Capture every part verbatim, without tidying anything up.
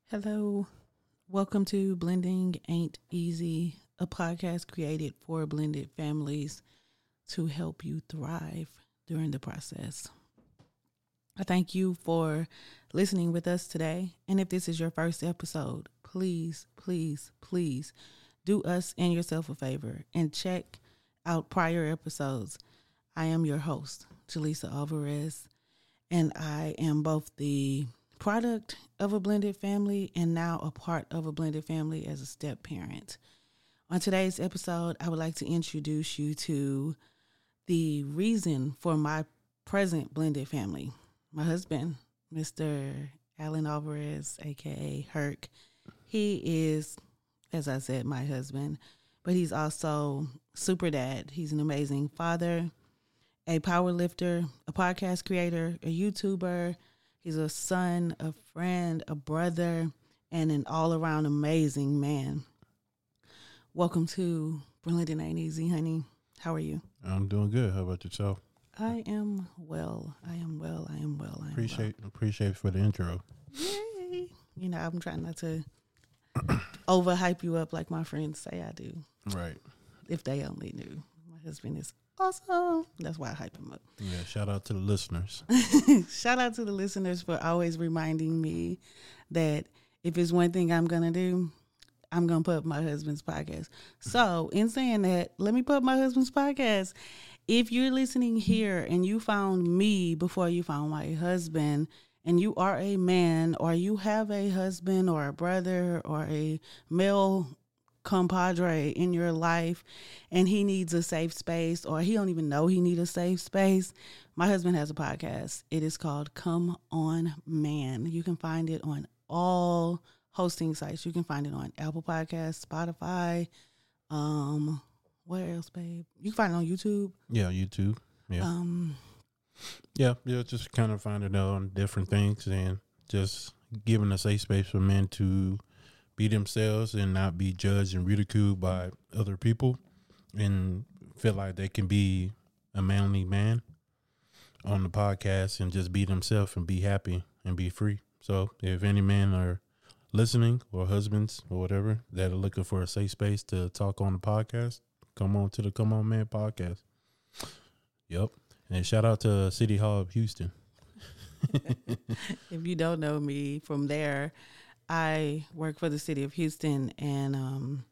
Hello. Welcome to Blending Ain't Easy, a podcast created for blended families to help you thrive during the process. I thank you for listening with us today. And if this is your first episode, please, please, please do us and yourself a favor and check out prior episodes. I am your host, Jaleesa Alvarez, and I am both the product of a blended family and now a part of a blended family as a step parent. On today's episode, I would like to introduce you to the reason for my present blended family. My husband, Mister Alan Alvarez, aka Herc, he is, as I said, my husband, but he's also super dad. He's an amazing father, a power lifter, a podcast creator, a YouTuber. He's a son, a friend, a brother, and an all-around amazing man. Welcome to Blending Ain't Easy, honey. How are you? I'm doing good. How about yourself? I am well. I am well. I am well. I am appreciate well. appreciate for the intro. Yay! You know, I'm trying not to overhype you up like my friends say I do. Right. If they only knew. My husband is awesome. That's why I hype him up. Yeah, shout out to the listeners. Shout out to the listeners for always reminding me that if it's one thing I'm going to do, I'm going to put up my husband's podcast. So in saying that, let me put up my husband's podcast. If you're listening here and you found me before you found my husband, and you are a man or you have a husband or a brother or a male compadre in your life and he needs a safe space or he don't even know he need a safe space, my husband has a podcast. It is called Come On Man. You can find it on all hosting sites. You can find it on Apple Podcasts, Spotify, um where else, babe? You can find it on YouTube. Yeah, YouTube. Yeah. Um yeah, yeah, just kind of finding out on different things and just giving a safe space for men to be themselves and not be judged and ridiculed by other people and feel like they can be a manly man on the podcast and just be themselves and be happy and be free. So if any men are listening or husbands or whatever that are looking for a safe space to talk on the podcast, come on to the Come On Man podcast. Yep. And shout out to City Hall of Houston. If you don't know me from there, I work for the city of Houston, and um,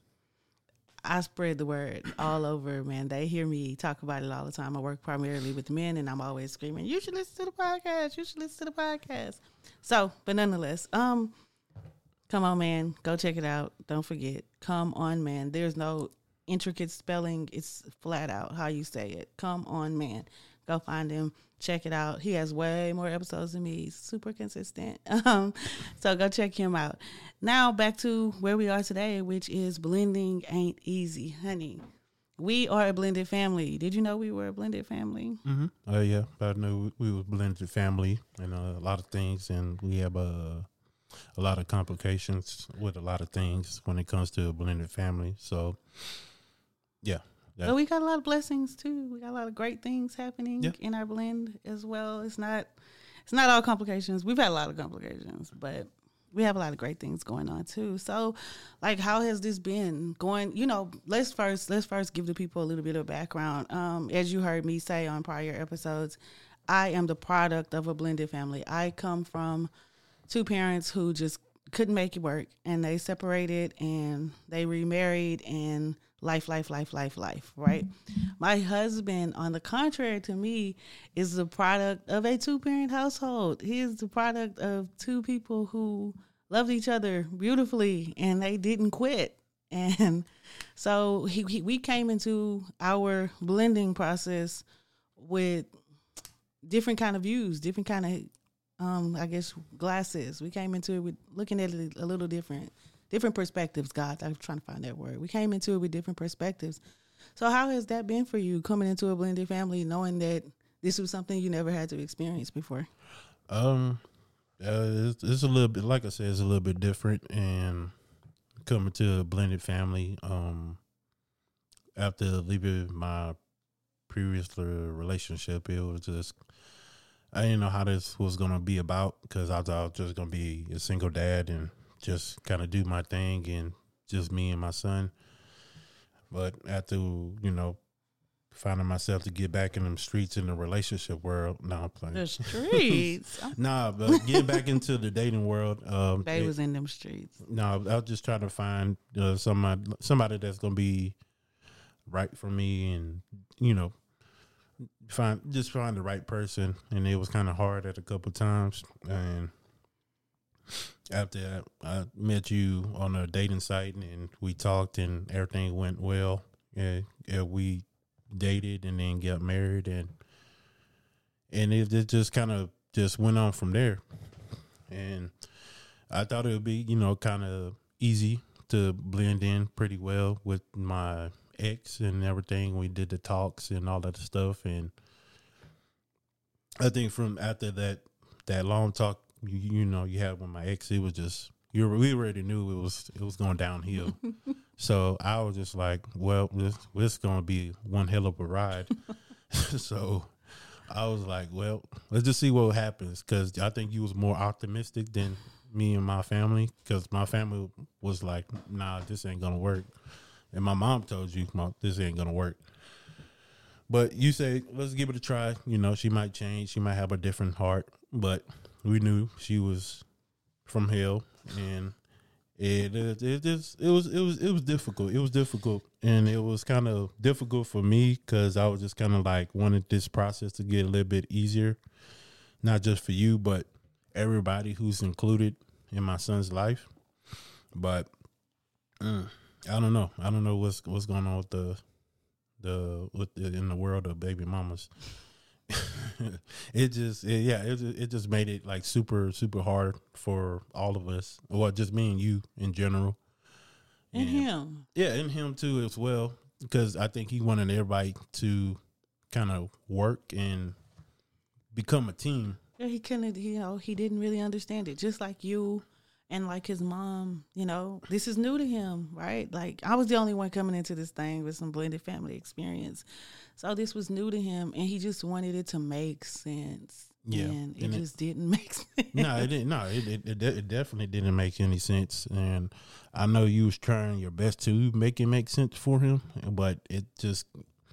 I spread the word all over, man. They hear me talk about it all the time. I work primarily with men, and I'm always screaming, you should listen to the podcast. You should listen to the podcast. So, but nonetheless, um, come on, man. Go check it out. Don't forget. Come on, man. There's no intricate spelling. It's flat out how you say it. Come on, man. Go find him. Check it out. He has way more episodes than me. He's super consistent. Um, so go check him out. Now back to where we are today, which is Blending Ain't Easy, honey. We are a blended family. Did you know we were a blended family? Mm-hmm. Oh, uh, yeah. I knew we were blended family and uh, a lot of things, and we have uh, a lot of complications with a lot of things when it comes to a blended family. So, yeah. That, but we got a lot of blessings too. We got a lot of great things happening yeah. in our blend as well. It's not, it's not all complications. We've had a lot of complications, but we have a lot of great things going on too. So, like, how has this been going? You know, let's first let's first give the people a little bit of background. Um, as you heard me say on prior episodes, I am the product of a blended family. I come from two parents who just couldn't make it work, and they separated and they remarried and. Life, life, life, life, life, right? My husband, on the contrary to me, is the product of a two-parent household. He is the product of two people who loved each other beautifully, and they didn't quit. And so he, he, we came into our blending process with different kind of views, different kind of, um, I guess, glasses. We came into it with looking at it a little different. Different perspectives, God. I'm trying to find that word. We came into it with different perspectives. So how has that been for you, coming into a blended family, knowing that this was something you never had to experience before? Um, uh, it's, it's a little bit, like I said, it's a little bit different. And coming to a blended family, um, after leaving my previous relationship, it was just, I didn't know how this was going to be about because I thought I was just going to be a single dad and just kind of do my thing and just me and my son. But after, you know, finding myself to get back in them streets in the relationship world, no, I'm playing. The streets. nah, but getting back into the dating world. Um, they it, was in them streets. No, I was just trying to find uh, somebody, somebody that's going to be right for me and, you know, find just find the right person. And it was kind of hard at a couple times. And after that, I met you on a dating site and we talked and everything went well. And, and we dated and then got married, and and it, it just kind of just went on from there. And I thought it would be, you know, kind of easy to blend in pretty well with my ex and everything. We did the talks and all that stuff, and I think from after that that long talk, you, you know, you had with my ex, it was just you we already knew it was it was going downhill. So I was just like, well, this this is going to be one hell of a ride. So I was like, well, let's just see what happens, because I think you was more optimistic than me and my family, because my family was like, nah, this ain't going to work. And my mom told you, this ain't going to work. But you say, let's give it a try. You know, she might change. She might have a different heart. But we knew she was from hell, and It, it it just it was it was it was difficult. It was difficult, and it was kind of difficult for me because I was just kind of like wanted this process to get a little bit easier, not just for you, but everybody who's included in my son's life. But mm, I don't know. I don't know what's what's going on with the the with the, in the world of baby mamas. it just it, yeah it it just made it like super super hard for all of us, or just me and you in general, and, and him yeah and him too as well, because I think he wanted everybody to kind of work and become a team. Yeah, he couldn't, you know, he didn't really understand it, just like you and like his mom. You know, this is new to him, right? Like, I was the only one coming into this thing with some blended family experience. So this was new to him, and he just wanted it to make sense. Yeah, and it and just it, didn't make sense. No, it didn't. No, it, it it definitely didn't make any sense. And I know you was trying your best to make it make sense for him, but it just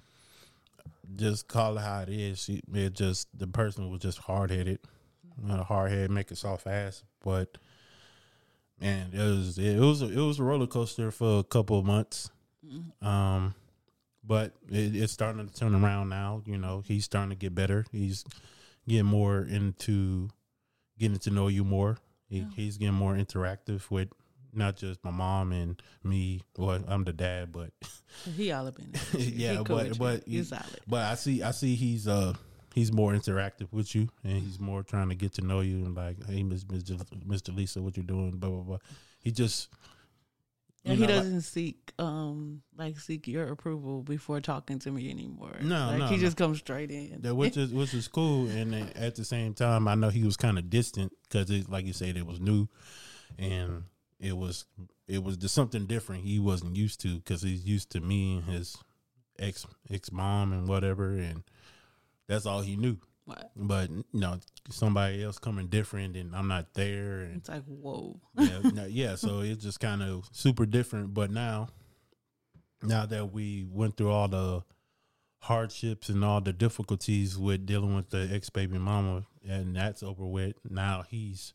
just call it how it is. It just the person was just hard headed, hard headed, make a soft ass. But man, it was it was a, it was a roller coaster for a couple of months. Mm-hmm. Um. But it, it's starting to turn around now. You know, he's starting to get better. He's getting more into getting to know you more. He, oh. He's getting more interactive with not just my mom and me. Well, I'm the dad, but he all up in it. Yeah, cool, but but he's solid. But I see, I see he's uh he's more interactive with you, and he's more trying to get to know you and like, hey, Miss Mister Lisa, what you doing? Blah blah blah. He just. And he know, doesn't like, seek um like seek your approval before talking to me anymore. No, like, no, he no. just comes straight in. That which is which is cool, and at the same time, I know he was kind of distant because, like you said, it was new, and it was it was just something different he wasn't used to, because he's used to me and his ex ex mom and whatever, and that's all he knew. What? But you know, somebody else coming different, and I'm not there, and it's like, whoa. yeah, no, yeah. So it's just kind of super different. But now, now that we went through all the hardships and all the difficulties with dealing with the ex baby mama, and that's over with. Now he's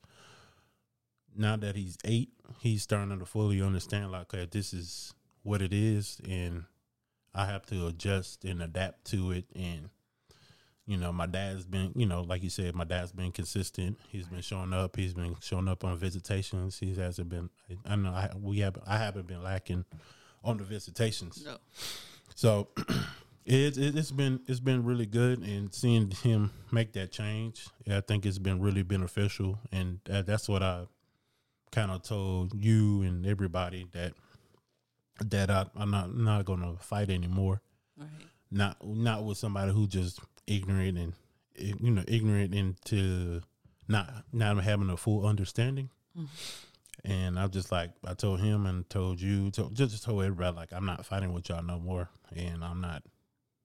now that he's eight, he's starting to fully understand, like, okay, this is what it is, and I have to adjust and adapt to it. And you know, my dad's been, you know, like you said, my dad's been consistent. He's been showing up. He's been showing up on visitations. He hasn't been. I know I, we have. I haven't been lacking on the visitations. No. So it, it it's been it's been really good, and seeing him make that change, I think it's been really beneficial, and that, that's what I kind of told you and everybody, that that I, I'm not not going to fight anymore. Right. Not not with somebody who just ignorant and, you know, ignorant into not not having a full understanding. Mm-hmm. And I'm just like, I told him and told you, to, just told everybody, like, I'm not fighting with y'all no more, and I'm not,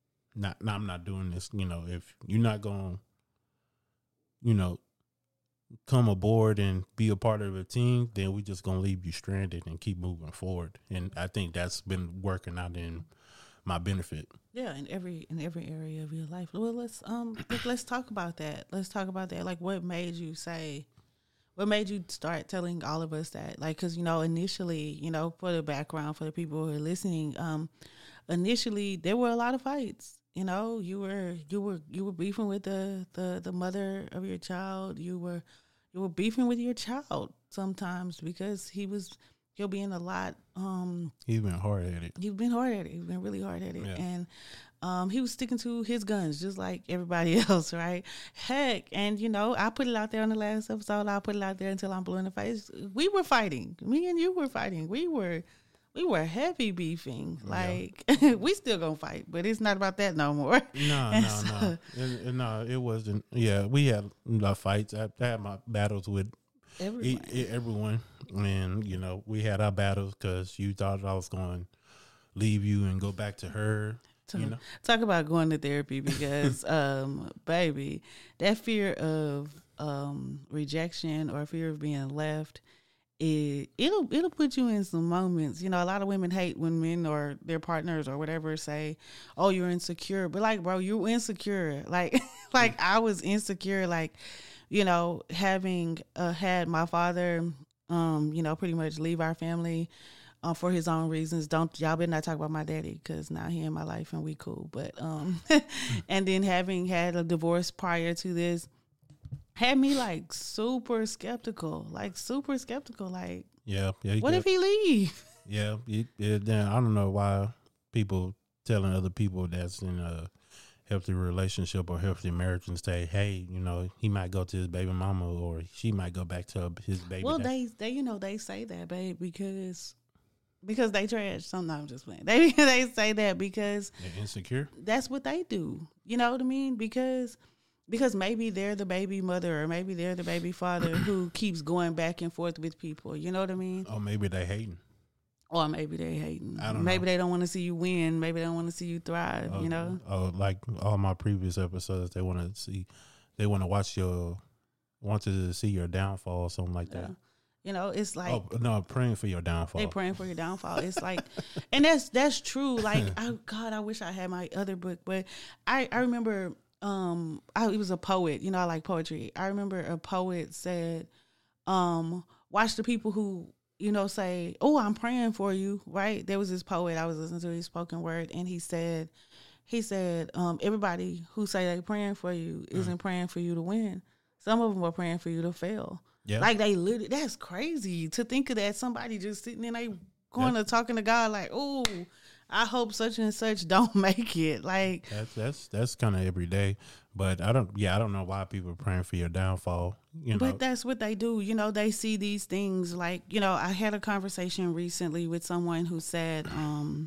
not, I'm not doing this. You know, if you're not going, you know, come aboard and be a part of a team, then we just gonna leave you stranded and keep moving forward. And I think that's been working out in my benefit. Yeah, in every in every area of your life. Well, let's um look, let's talk about that. Let's talk about that. Like, what made you say, what made you start telling all of us that? Like, because you know, initially, you know, for the background for the people who are listening, um, initially there were a lot of fights. You know, you were you were you were beefing with the the the mother of your child. You were you were beefing with your child sometimes because he was. He'll be in a lot. Um, He's been hard at it. He's been hard at it. He's been really hard at it. Yeah. And um, he was sticking to his guns just like everybody else, right? Heck, and, you know, I put it out there on the last episode. I'll put it out there until I'm blue in the face. We were fighting. Me and you were fighting. We were we were heavy beefing. Like, yeah. We still going to fight, but it's not about that no more. No, no, so, no. It, it, no, it wasn't. Yeah, we had uh, fights. I, I had my battles with everyone. E- everyone. And, you know, we had our battles because you thought I was going to leave you and go back to her. Talk, you know? Talk about going to therapy because, um, baby, that fear of um, rejection or fear of being left, it, it'll it'll put you in some moments. You know, a lot of women hate when men or their partners or whatever say, oh, you're insecure. But, like, bro, you're insecure. Like, like I was insecure, like, you know, having uh, had my father... Um, you know, pretty much leave our family uh, for his own reasons. Don't y'all better not talk about my daddy because now he in my life and we cool. But um, and then having had a divorce prior to this had me like super skeptical, like super skeptical. Like, yeah, yeah. What got, if he leave? Yeah, it, it, then I don't know why people telling other people that's in a healthy relationship or healthy marriage and say, hey, you know, he might go to his baby mama or she might go back to his baby. Well, they, they, you know, they say that, babe, because because they trash. Sometimes just playing. They they say that because they're insecure. That's what they do. You know what I mean? Because because maybe they're the baby mother or maybe they're the baby father who keeps going back and forth with people. You know what I mean? Or maybe they hating. Or maybe they hating. I don't maybe know. they don't want to see you win. Maybe they don't want to see you thrive. Oh, you know. Oh, like all my previous episodes, they want to see, they want to watch your, wanted to see your downfall or something like Yeah. that. You know, it's like oh no, praying for your downfall. They praying for your downfall. It's like, and that's that's true. Like, I, God, I wish I had my other book, but I I remember, um, I it was a poet. You know, I like poetry. I remember a poet said, um, watch the people who, you know, say, oh, I'm praying for you, right? There was this poet I was listening to his spoken word, and he said, he said, um, everybody who say they're praying for you isn't mm. praying for you to win. Some of them are praying for you to fail. Yeah. Like, they literally, that's crazy to think of that. Somebody just sitting in a corner yeah. talking to God like, oh, I hope such and such don't make it. Like, that's that's that's kind of every day. But I don't, yeah, I don't know why people are praying for your downfall. You know, but that's what they do. You know, they see these things like, you know, I had a conversation recently with someone who said, um,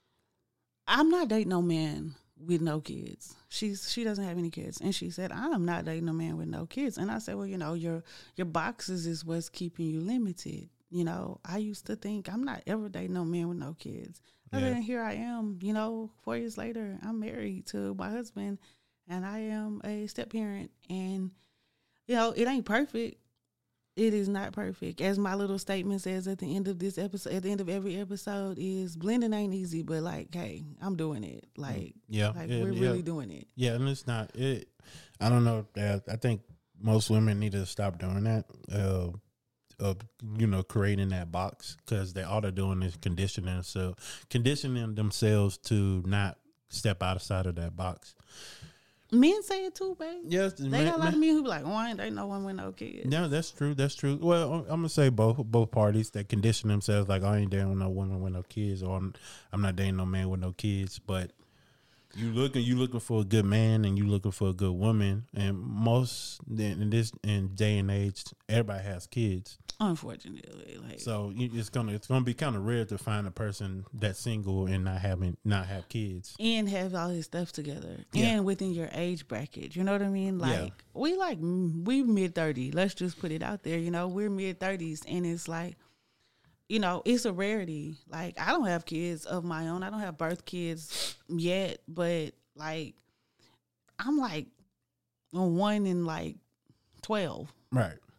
I'm not dating no man with no kids. She's she doesn't have any kids, and she said, I'm not dating a man with no kids. And I said, well, you know, your your boxes is what's keeping you limited. You know, I used to think I'm not ever dating no man with no kids. Yeah. And then here I am, you know, four years later, I'm married to my husband, and I am a step parent. And, you know, it ain't perfect. It is not perfect. As my little statement says at the end of this episode, at the end of every episode, is blending ain't easy, but like, hey, I'm doing it. Like, yeah, like yeah, we're yeah. really doing it. Yeah, and it's not it. I don't know. That I think most women need to stop doing that. Uh, of you know, creating that box, because they all they're doing is conditioning themselves, conditioning themselves to not step outside of that box. Men say it too, babe. Yes, they man, got a lot man. of men who be like, "Oh, I ain't dating no one with no kids." No, that's true. That's true. Well, I'm gonna say both both parties that condition themselves like, I ain't dating no woman with no kids, or I'm, I'm not dating no man with no kids. But you looking you looking for a good man, and you looking for a good woman, and most in this in day and age, everybody has kids. Unfortunately, like, so it's gonna it's gonna be kind of rare to find a person that's single and not having not have kids and have all his stuff together, yeah. and within your age bracket. You know what I mean? Like, yeah. we like we mid thirty. Let's just put it out there. You know, we're mid thirties, and it's like, you know, it's a rarity. Like, I don't have kids of my own. I don't have birth kids yet, but like, I'm like one in like twelve. Right.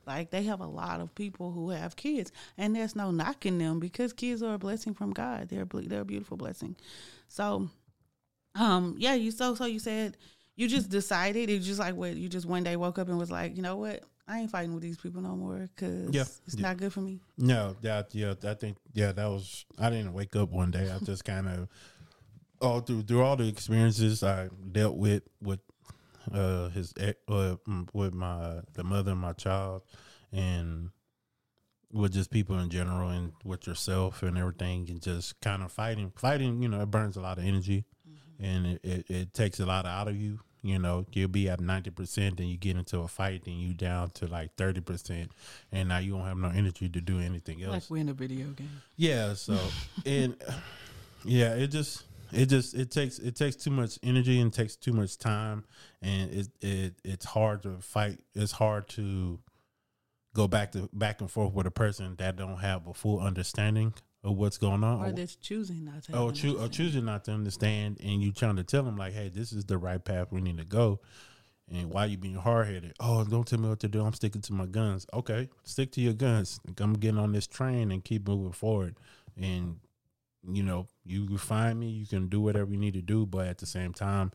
Like, they have a lot of people who have kids, and there's no knocking them because kids are a blessing from God. They're a, they're a beautiful blessing. So, um, yeah, you so so you said you just decided, it's just like what you just one day woke up and was like, you know what, I ain't fighting with these people no more because yeah. it's yeah. not good for me. No, that yeah, I think yeah, that was. I didn't wake up one day. I just kind of all through through all the experiences I dealt with with uh his uh, with my the mother of my child, and with just people in general, and with yourself and everything, and just kind of fighting fighting you know, it burns a lot of energy, mm-hmm. and it, it, it takes a lot out of you. You know, you'll be at ninety percent, and you get into a fight, and you down to like thirty percent, and now you don't have no energy to do anything else. Like we're in a video game. Yeah, so and yeah, it just it just it takes it takes too much energy and takes too much time, and it it it's hard to fight. It's hard to go back to back and forth with a person that don't have a full understanding of what's going on, or that's choosing not to. Oh, choo- or choosing not to understand, and you trying to tell them like, "Hey, this is the right path we need to go." And why you being hard headed? Oh, don't tell me what to do. I'm sticking to my guns. Okay, stick to your guns. I'm getting on this train and keep moving forward. And you know, you can find me. You can do whatever you need to do, but at the same time,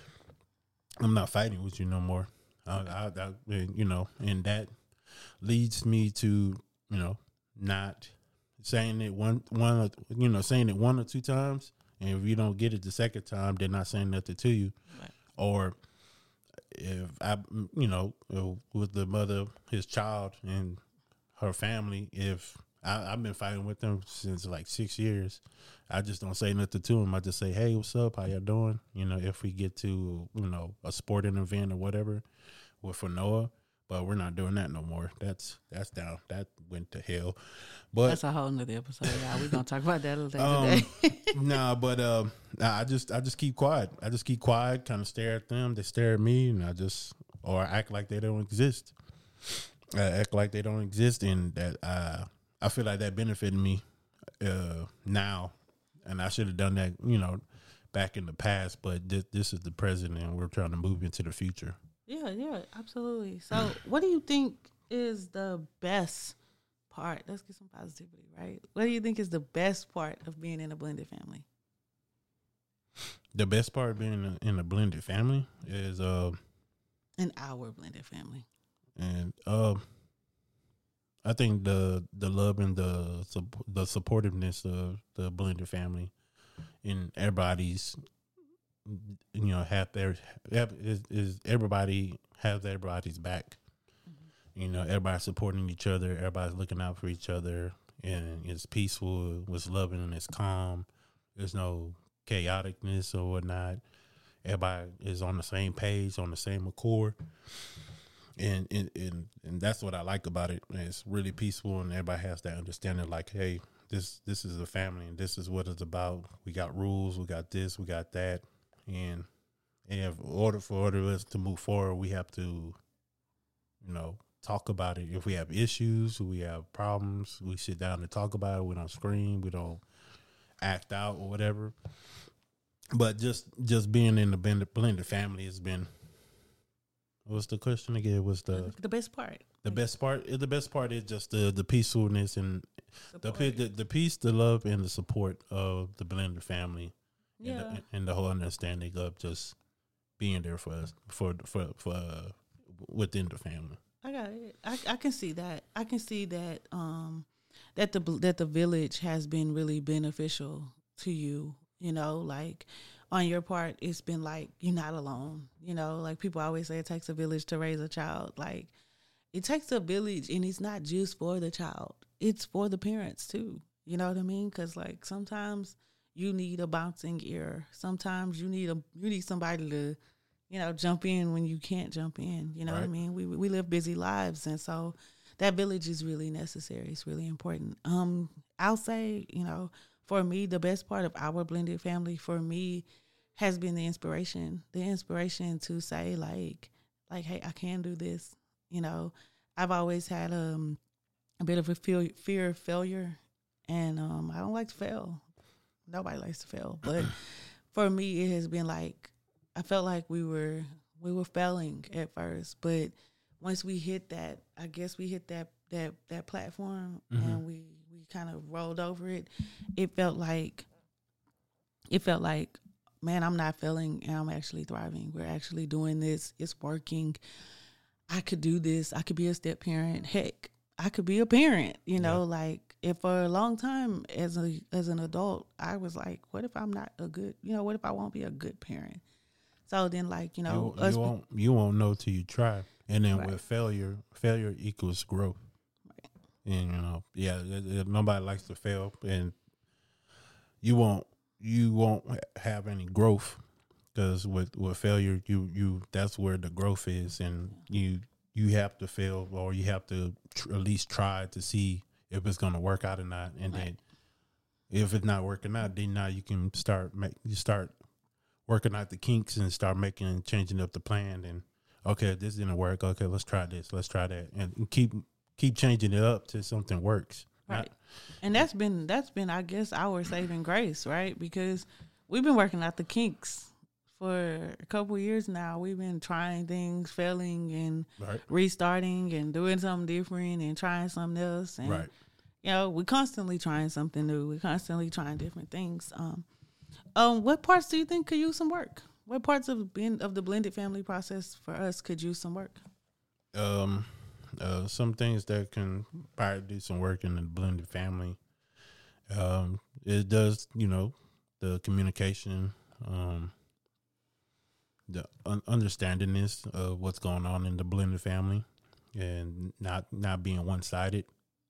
I'm not fighting with you no more. I, I, I you know, and that leads me to you know not saying it one one you know saying it one or two times, and if you don't get it the second time, they're not saying nothing to you, right. Or if I, you know, with the mother, his child, and her family, if I, I've been fighting with them since like six years, I just don't say nothing to them. I just say, "Hey, what's up? How y'all doing?" You know, if we get to, you know, a sporting event or whatever, with for Noah, but we're not doing that no more. That's that's down. That went to hell. But that's a whole nother episode. Yeah, we're gonna talk about that a little um, today. nah, but um, nah, I just I just keep quiet. I just keep quiet, kind of stare at them. They stare at me, and I just or act like they don't exist. I act like they don't exist, and that uh, I feel like that benefited me uh, now, and I should have done that, you know, back in the past. But this, this is the present, and we're trying to move into the future. Yeah, yeah, absolutely. So, what do you think is the best part? Let's get some positivity, right? What do you think is the best part of being in a blended family? The best part of being in a, in a blended family is uh, in our blended family, and uh, I think the the love and the the supportiveness of the blended family, and everybody's, you know, have their is, is everybody has everybody's back. Mm-hmm. You know, everybody's supporting each other. Everybody's looking out for each other, and it's peaceful, it's loving, and it's calm. There's no chaoticness or whatnot. Everybody is on the same page, on the same accord, and and and, and that's what I like about it. It's really peaceful, and everybody has that understanding. Like, hey, this this is a family, and this is what it's about. We got rules, we got this, we got that. And, and in order for order us to move forward, we have to, you know, talk about it. If we have issues, we have problems, we sit down and talk about it. We don't scream, we don't act out or whatever. But just just being in the blended, blended family has been. What's the question again? Was the the best part? The best part. The best part is just the the peacefulness and the, the the peace, the love, and the support of the blended family. Yeah, and the, and the whole understanding of just being there for us, for for for uh, within the family. I got it. I, I can see that. I can see that. Um, that the that the village has been really beneficial to you. You know, like on your part, it's been like you're not alone. You know, like people always say, it takes a village to raise a child. Like it takes a village, and it's not just for the child; it's for the parents too. You know what I mean? Because like sometimes you need a bouncing ear. Sometimes you need a you need somebody to, you know, jump in when you can't jump in. You know right. what I mean? We we live busy lives, and so that village is really necessary. It's really important. Um, I'll say, you know, for me, the best part of our blended family for me has been the inspiration. The inspiration to say like, like, hey, I can do this. You know, I've always had um a bit of a fear fear of failure, and um I don't like to fail. Nobody likes to fail, but for me, it has been like I felt like we were we were failing at first, but once we hit that, I guess we hit that that that platform Mm-hmm. and we we kind of rolled over it. It felt like it felt like, man, I'm not failing and I'm actually thriving. We're actually doing this. It's working. I could do this. I could be a step parent. Heck, I could be a parent. You know, Yeah. like if for a long time as a as an adult, I was like, what if I'm not a good? You know, what if I won't be a good parent? So then, like you know, You, us you won't you won't know till you try. And then Right. with failure, failure equals growth. Right. And you know, yeah, it- it- nobody likes to fail, and you won't you won't have any growth because with with failure, you you that's where the growth is, and you you have to fail or you have to tr- at least try to see if it's going to work out or not, and Right. then if it's not working out, then now you can start make you start working out the kinks and start making changing up the plan and okay, this didn't work. Okay, let's try this. Let's try that, and keep keep changing it up till something works. Right. Not- And that's been that's been I guess our saving grace, right? Because we've been working out the kinks for a couple of years now. We've been trying things, failing and right. restarting and doing something different and trying something else. And Right. you know, we're constantly trying something new. We're constantly trying different things. Um um what parts do you think could use some work? What parts of being of the blended family process for us could use some work? Um, uh, some things that can probably do some work in the blended family. Um, it does, you know, the communication, um, the un- understandingness of what's going on in the blended family, and not not being one sided,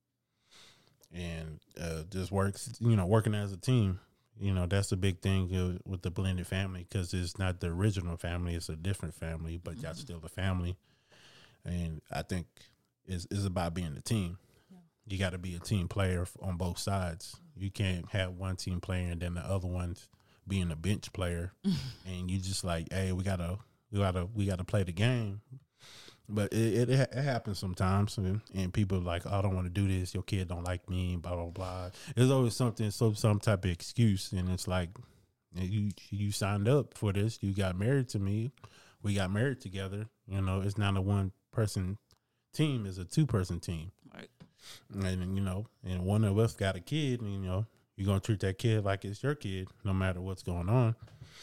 and uh, just works, you know, working as a team. You know, that's a big thing uh, with the blended family because it's not the original family; it's a different family, but y'all still a family. And I think it's, it's about being a team. Yeah. You got to be a team player f- on both sides. You can't have one team player and then the other one's being a bench player, and you just like, hey, we gotta, we gotta, we gotta play the game. But it it, it happens sometimes, and, and people are like, oh, I don't want to do this. Your kid don't like me, blah blah blah. There's always something, some some type of excuse, and it's like, you you signed up for this. You got married to me. We got married together. You know, it's not a one person team; it's a two person team. Right. And you know, and one of us got a kid, and you know, you're gonna treat that kid like it's your kid, no matter what's going on.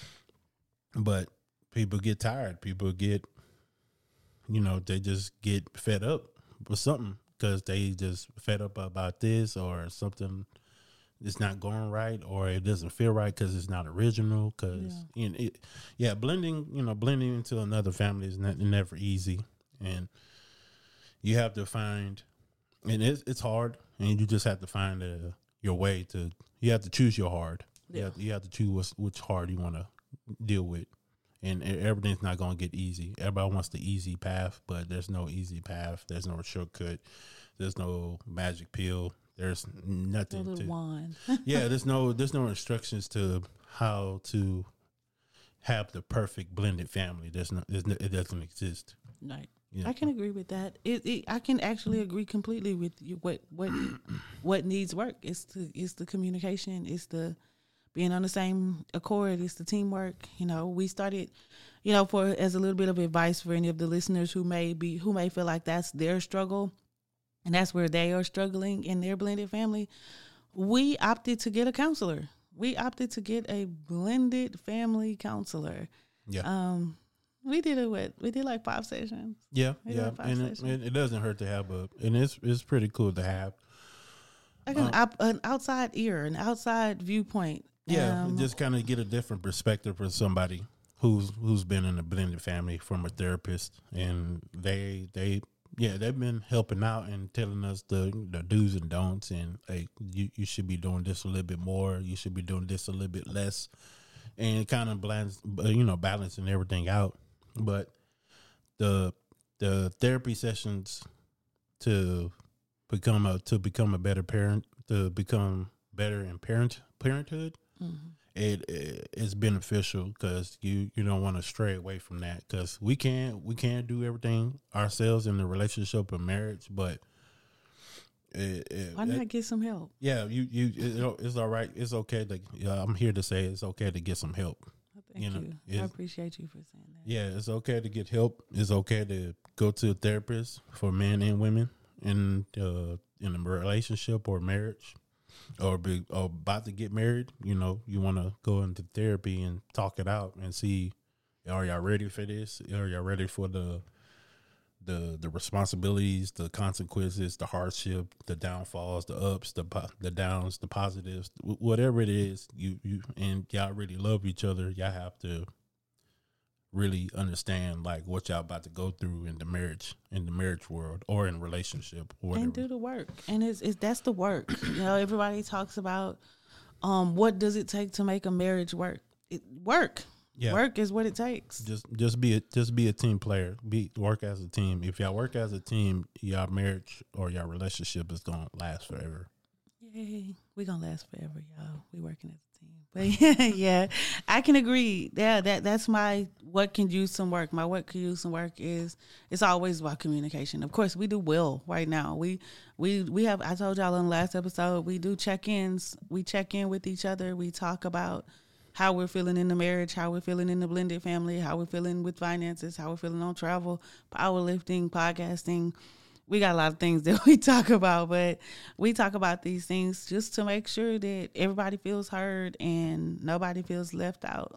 But people get tired. People get, you know, they just get fed up with something because they just fed up about this or something. It's not going right, or it doesn't feel right because it's not original. Because Yeah. you know, it, yeah, blending, you know, blending into another family is not, never easy, and you have to find, and it's it's hard, and you just have to find uh, your way to. You have to choose your hard. Yeah. You, have, you have to choose which, which hard you want to deal with, and e- everything's not going to get easy. Everybody wants the easy path, but there's no easy path. There's no shortcut. There's no magic pill. There's A nothing little to. wand. Yeah, there's no there's no instructions to how to have the perfect blended family. There's no, there's no it doesn't exist. Right. Yeah. I can agree with that. It, it I can actually agree completely with you. What what what needs work? It's the it's the communication. It's the being on the same accord. It's the teamwork. You know, we started. You know, for as a little bit of advice for any of the listeners who may be who may feel like that's their struggle, and that's where they are struggling in their blended family. We opted to get a counselor. We opted to get a blended family counselor. Yeah. Um, we did it with we did like five sessions. Yeah, Maybe yeah, like five and it, sessions. it, it doesn't hurt to have a, and it's it's pretty cool to have. Like an, Um, op, an outside ear, an outside viewpoint. Yeah, Um, just kind of get a different perspective from somebody who's who's been in a blended family from a therapist, and they they yeah they've been helping out and telling us the the do's and don'ts, and hey, you you should be doing this a little bit more, you should be doing this a little bit less, and kind of balance you know balancing everything out, but the the therapy sessions to become a to become a better parent, to become better in parent parenthood, mhm. it, it it's beneficial because you you don't want to stray away from that, because we can't we can't do everything ourselves in the relationship or marriage, but it, it, Why it- not get some help? yeah, you you it, it's all right, it's okay to yeah, I'm here to say it's okay to get some help. I Thank you know, you. I appreciate you for saying that. Yeah, it's okay to get help. It's okay to go to a therapist for men and women in uh, in a relationship or marriage, or be or about to get married. You know, you want to go into therapy and talk it out and see, are y'all ready for this? Are y'all ready for the the the responsibilities, the consequences, the hardship, the downfalls, the ups, the po- the downs, the positives, whatever it is. You you and y'all really love each other. Y'all have to really understand like what y'all about to go through in the marriage, in the marriage world, or in relationship, or whatever. And do the work. And it's, it's that's the work. You know, everybody talks about um what does it take to make a marriage work? It work. Yeah. Work is what it takes. Just just be a just be a team player. Be work as a team. If y'all work as a team, y'all marriage or y'all relationship is gonna last forever. Yay. We gonna last forever, y'all. We working as a team. But yeah, yeah. I can agree. Yeah, that that's my what can use some work. My what can use some work is it's always about communication. Of course, we do well right now. We we we have I told y'all in the last episode, we do check-ins. We check in with each other. We talk about how we're feeling in the marriage, how we're feeling in the blended family, how we're feeling with finances, how we're feeling on travel, powerlifting, podcasting. We got a lot of things that we talk about, but we talk about these things just to make sure that everybody feels heard and nobody feels left out.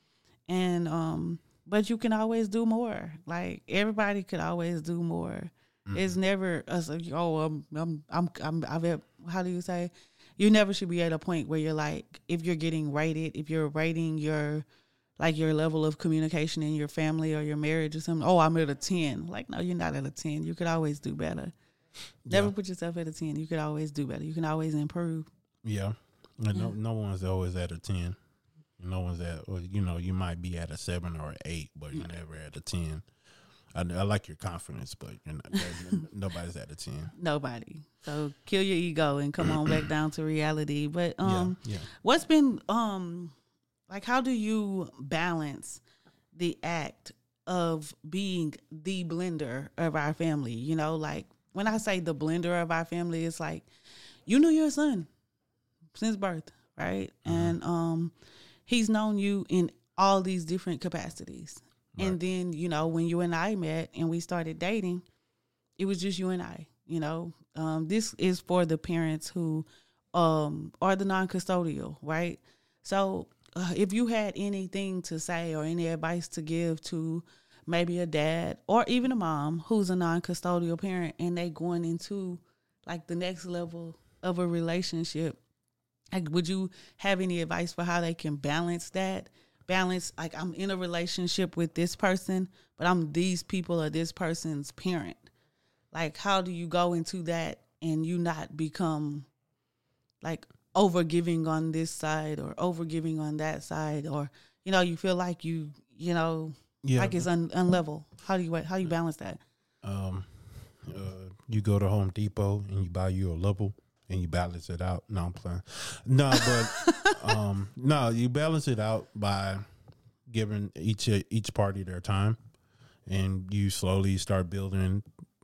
And, um, but you can always do more. Like everybody could always do more. Mm-hmm. It's never us. Like, oh, I'm, I'm, I'm, I'm, I've, how do you say? You never should be at a point where you're like, if you're getting rated, if you're rating your, like your level of communication in your family or your marriage or something, oh, I'm at a ten. Like, no, you're not at a ten. You could always do better. Never yeah. put yourself at a ten. You could always do better. You can always improve. Yeah. And yeah. No, no one's always at a ten. No one's at, well, you know, you might be at a seven or an eight, but you're never at a ten. I, I like your confidence, but you're not, nobody's at a ten. Nobody. So kill your ego and come on back down to reality. But um, yeah, yeah. what's been um, like? How do you balance the act of being the blender of our family? You know, like when I say the blender of our family, it's like you knew your son since birth, right? Mm-hmm. And um, he's known you in all these different capacities. Right. And then, you know, when you and I met and we started dating, it was just you and I, you know. Um, this is for the parents who um, are the non-custodial, right? So uh, if you had anything to say or any advice to give to maybe a dad or even a mom who's a non-custodial parent and they going into like the next level of a relationship, like would you have any advice for how they can balance that? Balance, like I'm in a relationship with this person, but I'm these people or this person's parent. Like, how do you go into that and you not become like over giving on this side or over giving on that side, or you know, you feel like you, you know, yeah. like it's un, unlevel. How do you how do you balance that? Um, uh, you go to Home Depot and you buy you a level. And you balance it out. No, I'm playing. No, but um, no, you balance it out by giving each each party their time, and you slowly start building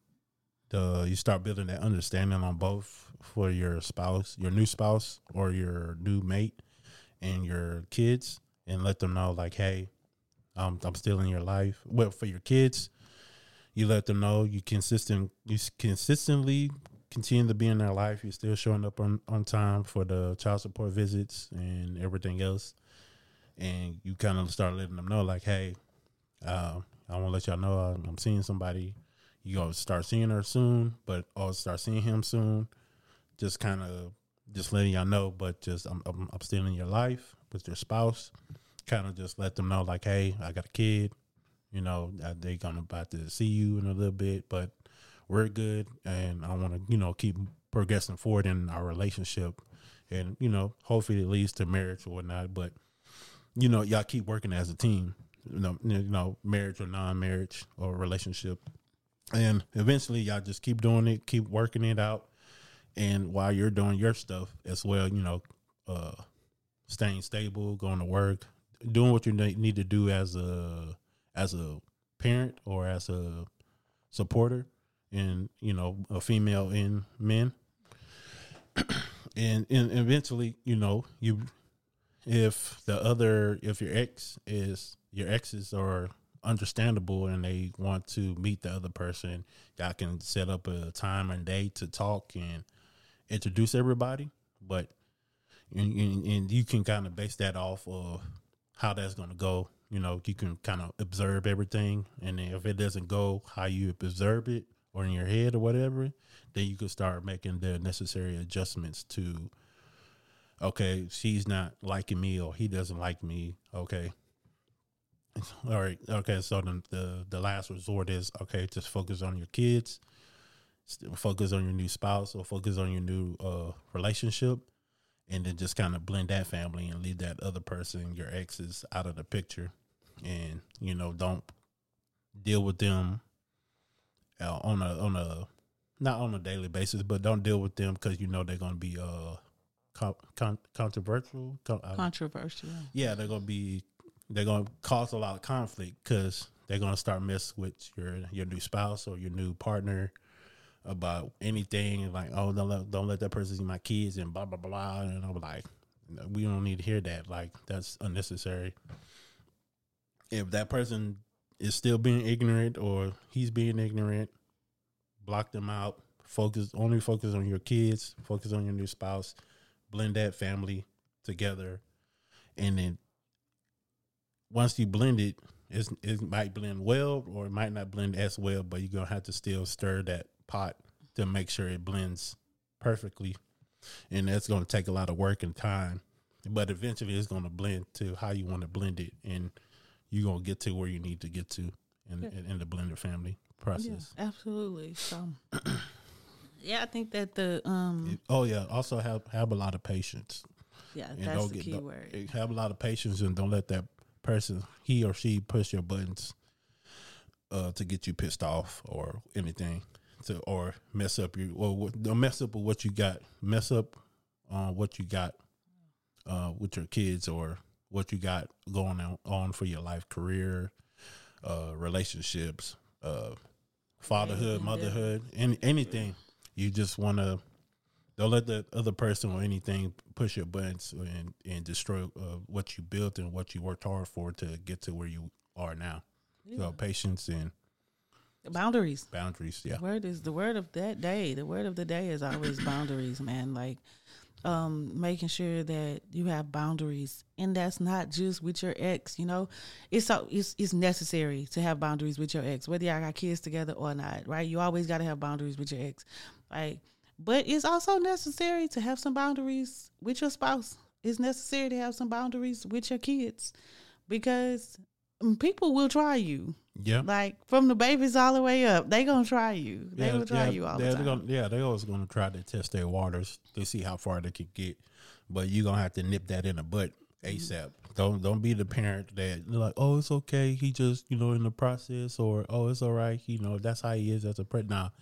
the you start building that understanding on both for your spouse, your new spouse, or your new mate, and your kids, and let them know like, hey, um, I'm still in your life. Well, for your kids, you let them know you consistent you consistently. continue to be in their life. You're still showing up on, on time for the child support visits and everything else. And you kind of start letting them know, like, hey, uh, I want to let y'all know I'm, I'm seeing somebody. You're going to start seeing her soon, but I'll start seeing him soon. Just kind of just letting y'all know, but just I'm, I'm, I'm still in your life with your spouse. Kind of just let them know, like, hey, I got a kid. You know, they're going to about to see you in a little bit, but we're good, and I want to, you know, keep progressing forward in our relationship, and you know, hopefully it leads to marriage or whatnot. But you know, y'all keep working as a team, you know, you know, marriage or non-marriage or relationship, and eventually y'all just keep doing it, keep working it out, and while you're doing your stuff as well, you know, uh, staying stable, going to work, doing what you need to do as a as a parent or as a supporter. And, you know, a female in men. and, and eventually, you know, you if the other, if your ex is, your exes are understandable and they want to meet the other person, y'all can set up a time and day to talk and introduce everybody. But and, and, and you can kind of base that off of how that's going to go. You know, you can kind of observe everything, and then if it doesn't go how you observe it or in your head or whatever, then you can start making the necessary adjustments to, okay, she's not liking me or he doesn't like me. Okay. All right. Okay. So the, the, the last resort is, okay, just focus on your kids, focus on your new spouse, or focus on your new uh, relationship, and then just kind of blend that family and leave that other person, your exes, out of the picture. And, you know, don't deal with them uh, on a, on a, not on a daily basis, but don't deal with them because you know they're going to be uh, con- con- controversial. Con- Controversial. Yeah, they're going to be, they're going to cause a lot of conflict because they're going to start mess with your your new spouse or your new partner about anything. Like, oh, don't let, don't let that person see my kids and blah, blah, blah. And I'm like, we don't need to hear that. Like, that's unnecessary. If that person is still being ignorant or he's being ignorant, block them out. Focus, only focus on your kids, focus on your new spouse, blend that family together. And then once you blend it, it's, it might blend well or it might not blend as well, but you're going to have to still stir that pot to make sure it blends perfectly. And that's going to take a lot of work and time, but eventually it's going to blend to how you want to blend it. And you're going to get to where you need to get to in, yeah. in, in the blended family process. Yeah, absolutely. So, yeah, I think that the, um, it, oh yeah. Also have, have a lot of patience. Yeah. And that's the get, key word. Have a lot of patience and don't let that person, he or she, push your buttons uh, to get you pissed off or anything. To, or mess up your, or don't mess up with what you got, mess up on uh, what you got uh, with your kids or what you got going on, on for your life, career, uh, relationships, uh, fatherhood, motherhood, any, anything. You just want to, don't let the other person or anything push your buttons and, and destroy uh, what you built and what you worked hard for to get to where you are now. Yeah. So patience and boundaries. Boundaries, yeah. The word is the word of that day. The word of the day is always boundaries, man. Like um, making sure that you have boundaries, and that's not just with your ex. You know, it's so it's it's necessary to have boundaries with your ex, whether y'all got kids together or not. Right? You always got to have boundaries with your ex, right? But it's also necessary to have some boundaries with your spouse. It's necessary to have some boundaries with your kids because people will try you. Yeah. Like from the babies all the way up, they gonna try you. They yeah, will try yeah, you all the time. Gonna, yeah, they always gonna try to test their waters to see how far they can get. But you're gonna have to nip that in the butt ASAP. Mm-hmm. Don't don't be the parent that like, oh, it's okay, he just, you know, in the process, or oh, it's all right, you know, that's how he is as a parent. Now,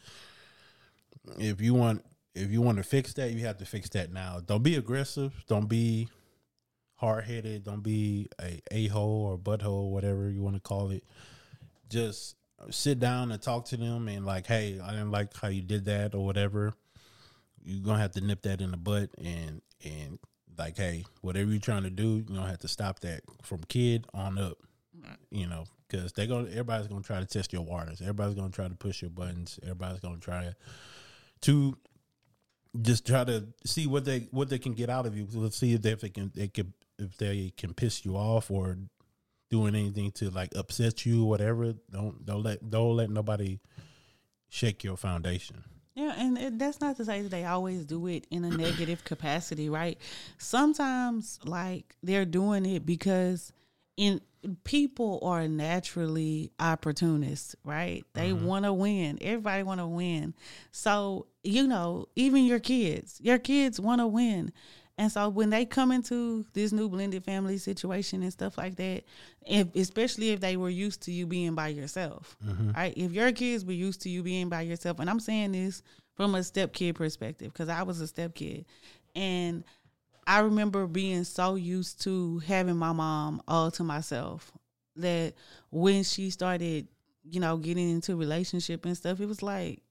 if you want if you want to fix that, you have to fix that now. Don't be aggressive, don't be hard headed, don't be a a-hole or butthole, whatever you want to call it. Just sit down and talk to them and like, hey, I didn't like how you did that or whatever. You're going to have to nip that in the butt and, and like, hey, whatever you're trying to do, you're going to have to stop that from kid on up, you know, because they're going to, everybody's going to try to test your waters. Everybody's going to try to push your buttons. Everybody's going to try to just try to see what they, what they can get out of you. Let's see if they, if they can, they can, if they can piss you off or doing anything to like upset you, whatever. Don't don't let don't let nobody shake your foundation. Yeah, and it, that's not to say that they always do it in a negative capacity, right? Sometimes, like they're doing it because in people are naturally opportunists, right? They mm-hmm. want to win. Everybody want to win. So you know, even your kids, your kids want to win. And so when they come into this new blended family situation and stuff like that, if, especially if they were used to you being by yourself, mm-hmm. right? If your kids were used to you being by yourself, and I'm saying this from a stepkid perspective because I was a stepkid, and I remember being so used to having my mom all to myself that when she started, you know, getting into relationship and stuff, it was like,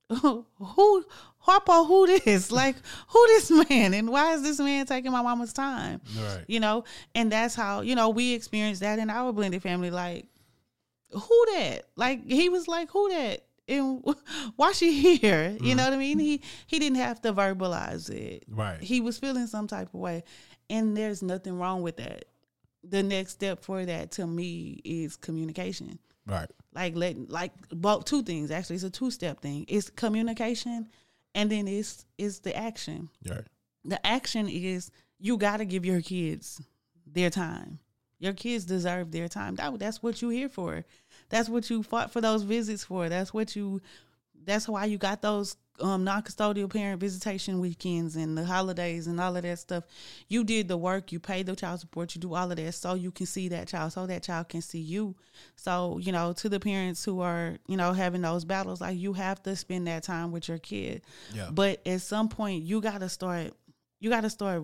who, Harpo, who this? Like, who this man? And why is this man taking my mama's time? Right. You know, and that's how, you know, we experienced that in our blended family. Like, who that? Like, he was like, who that? And why she here? You mm-hmm. know what I mean? He he didn't have to verbalize it. Right. He was feeling some type of way. And there's nothing wrong with that. The next step for that to me is communication. Right. Like let like both two things actually. It's a two step thing. It's communication, and then it's it's the action. Right. The action is you got to give your kids their time. Your kids deserve their time. That, that's what you're here for. That's what you fought for those visits for. That's what you. That's why you got those um, non-custodial parent visitation weekends and the holidays and all of that stuff. You did the work. You paid the child support. You do all of that so you can see that child, so that child can see you. So, you know, to the parents who are, you know, having those battles, like you have to spend that time with your kid. Yeah. But at some point, you got to start, you got to start,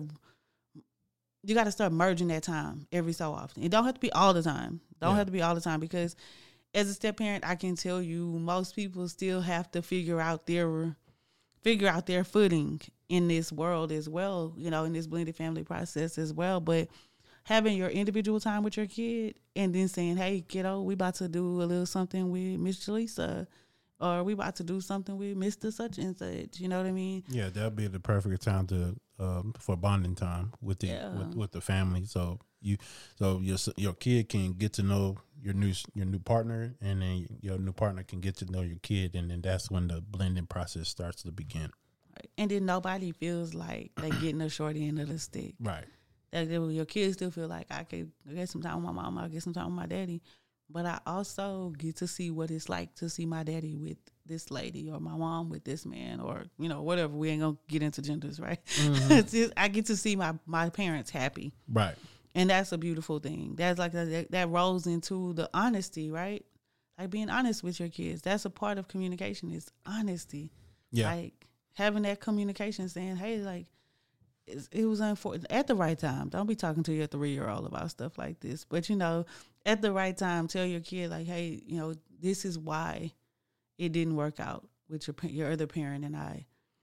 you got to start merging that time every so often. It don't have to be all the time. Don't yeah. have to be all the time because as a step parent, I can tell you most people still have to figure out their figure out their footing in this world as well, you know, in this blended family process as well. But having your individual time with your kid and then saying, hey, kiddo, we about to do a little something with Miss Jaleesa, or we about to do something with Mister Such and Such, you know what I mean? Yeah, that'll be the perfect time to um, for bonding time with the yeah. with, with the family. So you, so your your kid can get to know your new your new partner, and then your new partner can get to know your kid, and then that's when the blending process starts to begin. Right. And then nobody feels like they getting a short end of the stick. Right. That your kids still feel like I could get some time with my mom, I get some time with my daddy. But I also get to see what it's like to see my daddy with this lady or my mom with this man or, you know, whatever. We ain't going to get into genders, right? Mm-hmm. It's just, I get to see my, my parents happy. Right. And that's a beautiful thing. That's like, that, that rolls into the honesty, right? Like being honest with your kids. That's a part of communication is honesty. Yeah. Like having that communication saying, hey, like, it was unfortunate at the right time. Don't be talking to your three-year-old about stuff like this. But, you know, at the right time, tell your kid, like, hey, you know, this is why it didn't work out with your your other parent and I.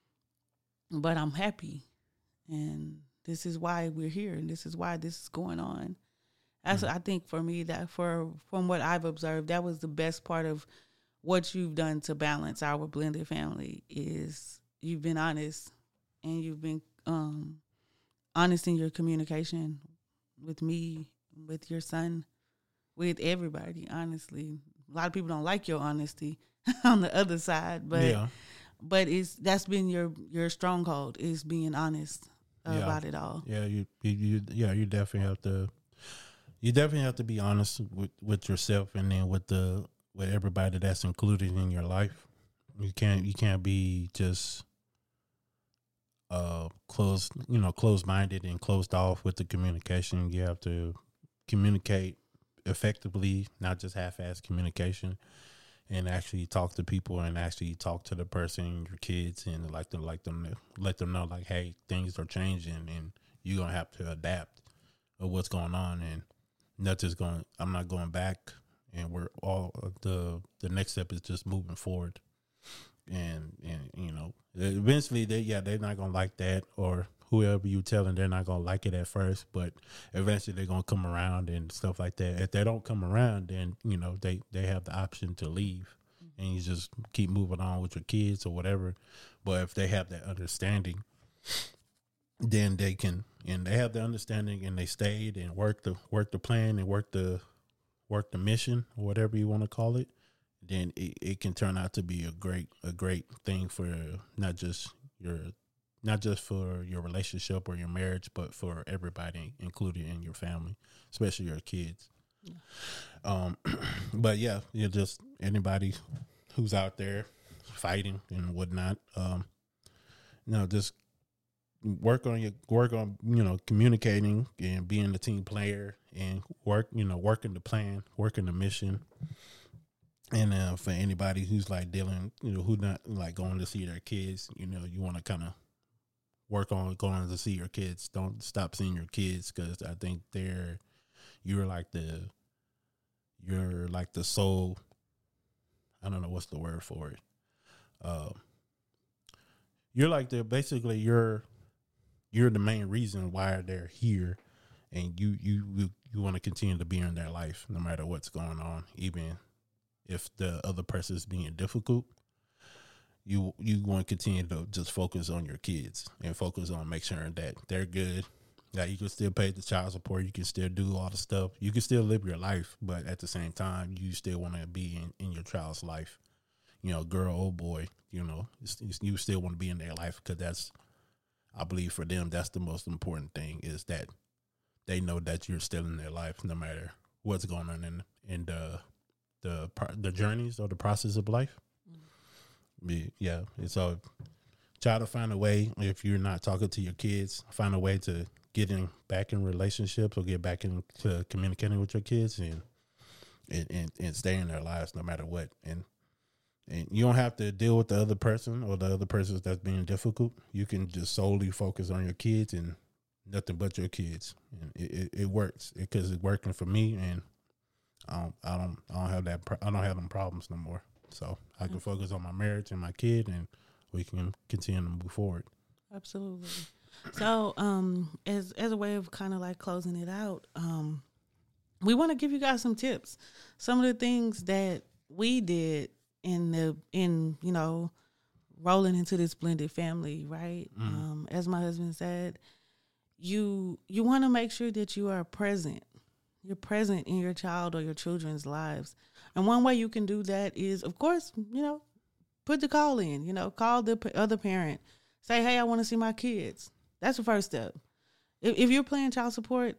But I'm happy. And this is why we're here. And this is why this is going on. That's, mm-hmm. I think for me, that for from what I've observed, that was the best part of what you've done to balance our blended family is you've been honest and you've been Um, honest in your communication with me, with your son, with everybody, honestly. A lot of people don't like your honesty on the other side, but yeah. but it's that's been your, your stronghold is being honest yeah. about it all. Yeah, you, you you yeah, you definitely have to you definitely have to be honest with, with yourself and then with the with everybody that's included in your life. You can't you can't be just Uh, closed, you know, closed-minded and closed off with the communication. You have to communicate effectively, not just half-ass communication, and actually talk to people and actually talk to the person, your kids, and like to like them to let them know, like, hey, things are changing, and you're gonna have to adapt of what's going on, and nothing's going. I'm not going back, and we're all the the next step is just moving forward. And, and, you know, eventually they, yeah, they're not going to like that, or whoever you tell them, they're not going to like it at first, but eventually they're going to come around and stuff like that. If they don't come around, then, you know, they, they have the option to leave and you just keep moving on with your kids or whatever. But if they have that understanding, then they can, and they have the understanding and they stayed and worked the, work the plan and work the, work the mission or whatever you want to call it. Then it, it can turn out to be a great a great thing for not just your not just for your relationship or your marriage, but for everybody included in your family, especially your kids. Yeah. Um, but yeah, you know, just anybody who's out there fighting and whatnot, um, you know, just work on your work on you know communicating and being a team player and work you know working the plan, working the mission. And uh, for anybody who's like dealing, you know, who not like going to see their kids, you know, you want to kind of work on going to see your kids. Don't stop seeing your kids because I think they're, you're like the, you're like the soul. I don't know what's the word for it. Uh, you're like the basically you're you're the main reason why they're here, and you you you, you want to continue to be in their life no matter what's going on, even if the other person is being difficult. You you want to continue to just focus on your kids and focus on make sure that they're good. That you can still pay the child support, you can still do all the stuff, you can still live your life, but at the same time, you still want to be in, in your child's life. You know, girl or boy, you know, it's, it's, you still want to be in their life because that's, I believe for them, that's the most important thing is that they know that you're still in their life no matter what's going on in in the the the journeys or the process of life. Mm-hmm. Yeah, it's all try to find a way if you're not talking to your kids, find a way to getting back in relationships or get back into communicating with your kids and, and, and, and stay in their lives no matter what. And, and you don't have to deal with the other person or the other person that's being difficult. You can just solely focus on your kids and nothing but your kids. And it, it, it works because it's working for me. And I don't, I don't, I don't have that. I don't have them problems no more. So I can focus on my marriage and my kid and we can continue to move forward. Absolutely. So, um, as as a way of kind of like closing it out, um, we want to give you guys some tips. Some of the things that we did in the in you know rolling into this blended family, right? Mm. Um, as my husband said, you you want to make sure that you are present. You're present in your child or your children's lives, and one way you can do that is, of course, you know, put the call in. You know, call the p- other parent. Say, hey, I want to see my kids. That's the first step. If, if you're paying child support,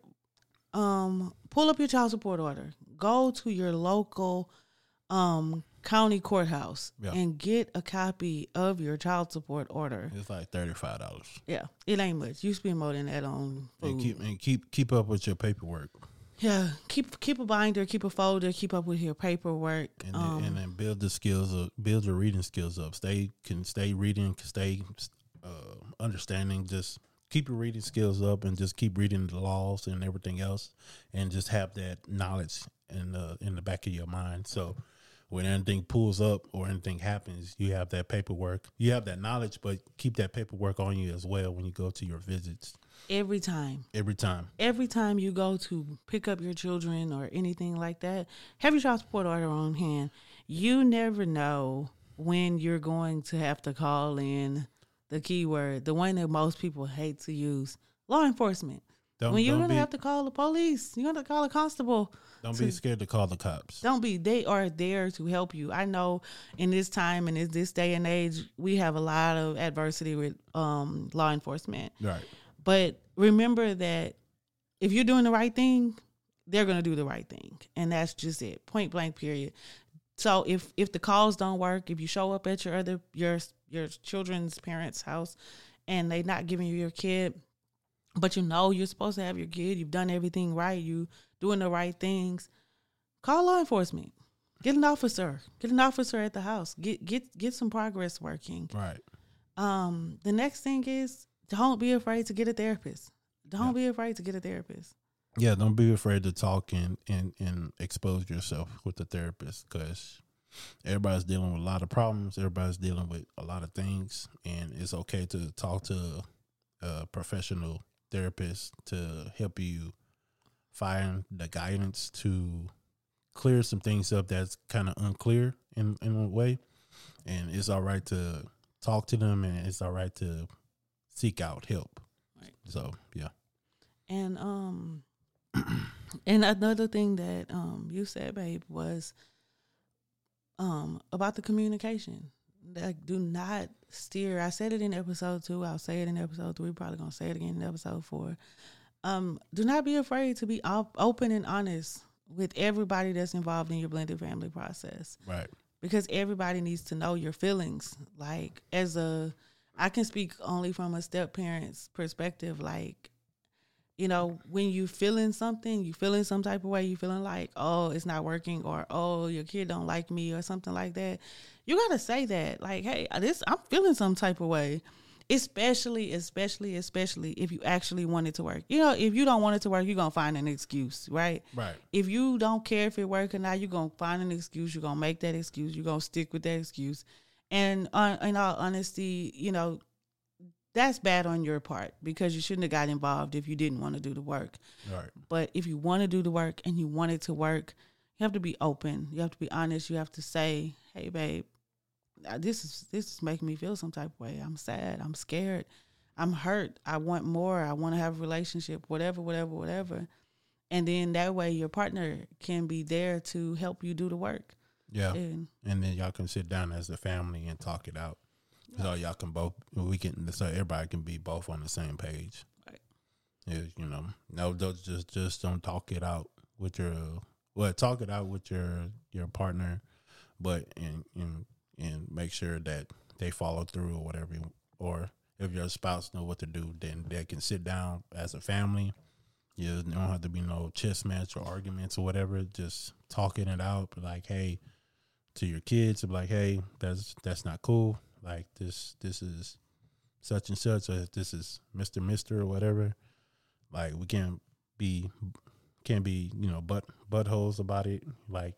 um, pull up your child support order. Go to your local um, county courthouse yeah. and get a copy of your child support order. It's like thirty-five dollars. Yeah, it ain't much. You spend more than that on food. And keep and keep keep up with your paperwork. Yeah, keep keep a binder, keep a folder, keep up with your paperwork, and then, um, and then build the skills up, build your reading skills up. Stay can stay reading, can stay uh, understanding. Just keep your reading skills up, and just keep reading the laws and everything else, and just have that knowledge in the in the back of your mind. So when anything pulls up or anything happens, you have that paperwork. You have that knowledge, but keep that paperwork on you as well when you go to your visits. Every time. Every time. Every time you go to pick up your children or anything like that, have your child support order on hand. You never know when you're going to have to call in the keyword, the one that most people hate to use, law enforcement. Don't, when you're going to have to call the police, you're going to call a constable. Don't to, be scared to call the cops. Don't be. They are there to help you. I know in this time and in this day and age, we have a lot of adversity with um, law enforcement. Right. But remember that if you're doing the right thing, they're going to do the right thing. And that's just it. Point blank, period. So if, if the calls don't work, if you show up at your other your your children's parents' house and they're not giving you your kid, but you know you're supposed to have your kid, you've done everything right, you doing the right things, call law enforcement. Get an officer. Get an officer at the house. Get get get some progress working. Right. Um, the next thing is, don't be afraid to get a therapist. Don't yeah. be afraid to get a therapist. Yeah, don't be afraid to talk and, and, and expose yourself with the therapist, because everybody's dealing with a lot of problems. Everybody's dealing with a lot of things, and it's okay to talk to a professional therapist to help you find the guidance to clear some things up that's kind of unclear in, in a way. And it's all right to talk to them, and it's all right to seek out help. Right. So, yeah. And um, and another thing that um you said, babe, was um about the communication. Like, do not steer. I said it in episode two. I'll say it in episode three. Probably gonna say it again in episode four. Um, do not be afraid to be op- open and honest with everybody that's involved in your blended family process. Right. Because everybody needs to know your feelings. Like, as a, I can speak only from a step parent's perspective. Like, you know, when you feeling something, you feeling some type of way, you feeling like, oh, it's not working, or, oh, your kid don't like me, or something like that. You got to say that. Like, hey, this, I'm feeling some type of way. Especially, especially, especially if you actually want it to work. You know, if you don't want it to work, you're going to find an excuse, right? Right. If you don't care if it works or not, you're going to find an excuse. You're going to make that excuse. You're going to stick with that excuse. And uh, in all honesty, you know, that's bad on your part because you shouldn't have got involved if you didn't want to do the work. Right. But if you want to do the work and you want it to work, you have to be open. You have to be honest. You have to say, hey, babe, this is this is making me feel some type of way. I'm sad. I'm scared. I'm hurt. I want more. I want to have a relationship, whatever, whatever, whatever. And then that way your partner can be there to help you do the work. Yeah. And, and then y'all can sit down as a family and talk it out. So y'all can both, we can, so everybody can be both on the same page. Right. Yeah, you know, no, don't just, just don't talk it out with your, well, talk it out with your, your partner, but, and, and, and make sure that they follow through or whatever. Or if your spouse know what to do, then they can sit down as a family. You don't have to be no chess match or arguments or whatever. Just talking it out, like, hey, to your kids, like, hey, that's, that's not cool. Like this, this is such and such, or this is Mister Mister or whatever. Like we can't be, can't be, you know, butt buttholes about it. Like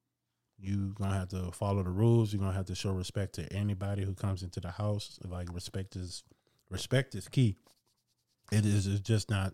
you gonna have to follow the rules. You're gonna have to show respect to anybody who comes into the house. Like respect is, respect is key. It is it's just not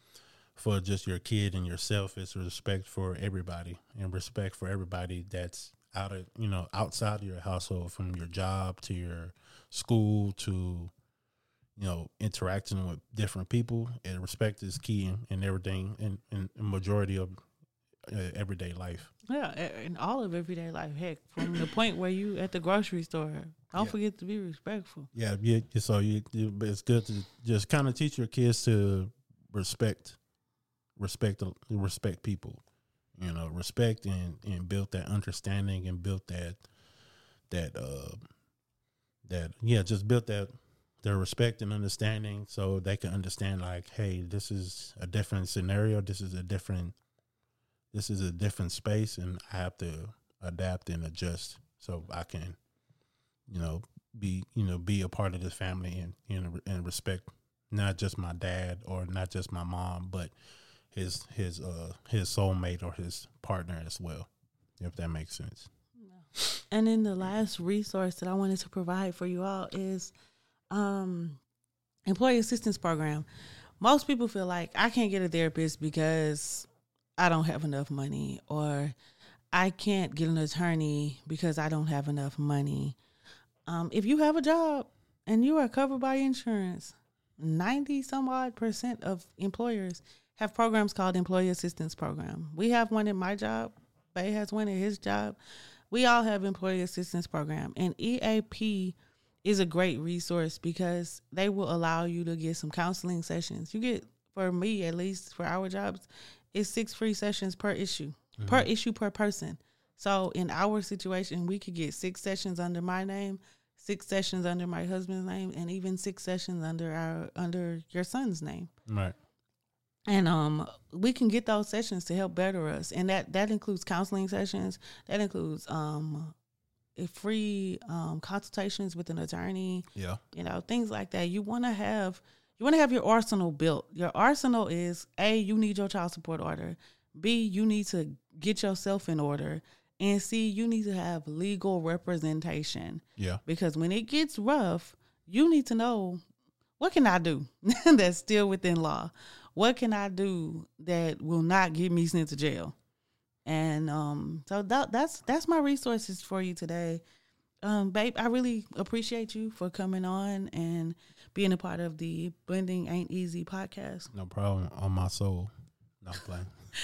for just your kid and yourself. It's respect for everybody and respect for everybody that's out of, you know, outside of your household, from your job to your school to, you know, interacting with different people. And respect is key in, in everything, in, in the majority of uh, everyday life. Yeah, in all of everyday life. Heck, from the point where you at the grocery store, don't Yeah. forget to be respectful. Yeah, yeah. So you, you, it's good to just kind of teach your kids to respect, respect, respect people. You know, respect and, and build that understanding and build that, that, uh, that, yeah, just build that, their respect and understanding so they can understand like, hey, this is a different scenario. This is a different, this is a different space, and I have to adapt and adjust so I can, you know, be, you know, be a part of this family and, you know, and respect not just my dad or not just my mom, but his his uh his soulmate or his partner as well, if that makes sense. And then the last resource that I wanted to provide for you all is um employee assistance program. Most people feel like I can't get a therapist because I don't have enough money, or I can't get an attorney because I don't have enough money. Um, if you have a job and you are covered by insurance, ninety some odd percent of employers have programs called Employee Assistance Program. We have one at my job. Bay has one at his job. We all have Employee Assistance Program. And E A P is a great resource because they will allow you to get some counseling sessions. You get, for me at least, for our jobs, it's six free sessions per issue, mm-hmm. per issue per person. So in our situation, we could get six sessions under my name, six sessions under my husband's name, and even six sessions under our under your son's name. Right. And um, we can get those sessions to help better us. And that, that includes counseling sessions. That includes um, free um, consultations with an attorney. Yeah. You know, things like that. You want to have you want to have your arsenal built. Your arsenal is, A, you need your child support order. B, you need to get yourself in order. And C, you need to have legal representation. Yeah. Because when it gets rough, you need to know, what can I do that's still within law? What can I do that will not get me sent to jail? And um, so that, that's that's my resources for you today. Um, babe, I really appreciate you for coming on and being a part of the Blending Ain't Easy podcast. No problem. On my soul. No playing.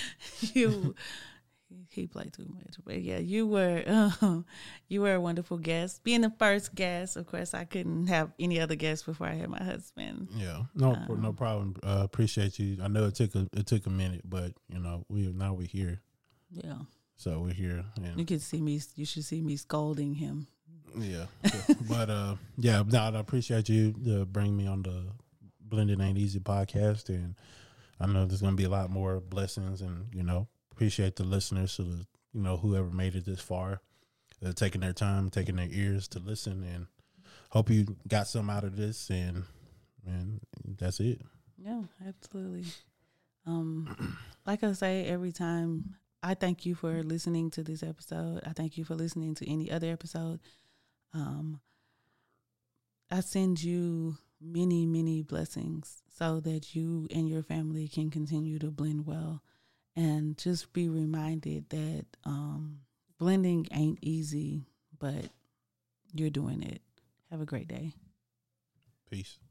you, he played too much, but yeah, you were um, you were a wonderful guest. Being the first guest, of course, I couldn't have any other guests before I had my husband. Yeah, no, um, no problem. Uh, appreciate you. I know it took a it took a minute, but you know, we now we're here. Yeah. So we're here. And you can see me. You should see me scolding him. Yeah, but uh, yeah, no, I appreciate you uh, bringing me on the Blended Ain't Easy podcast, and I know there's gonna be a lot more blessings, and you know, appreciate the listeners, so the, you know, whoever made it this far, uh, taking their time, taking their ears to listen, and hope you got some out of this, and and that's it. Yeah, absolutely. Um, like I say every time, I thank you for listening to this episode. I thank you for listening to any other episode. Um, I send you many, many blessings so that you and your family can continue to blend well. And just be reminded that um, blending ain't easy, but you're doing it. Have a great day. Peace.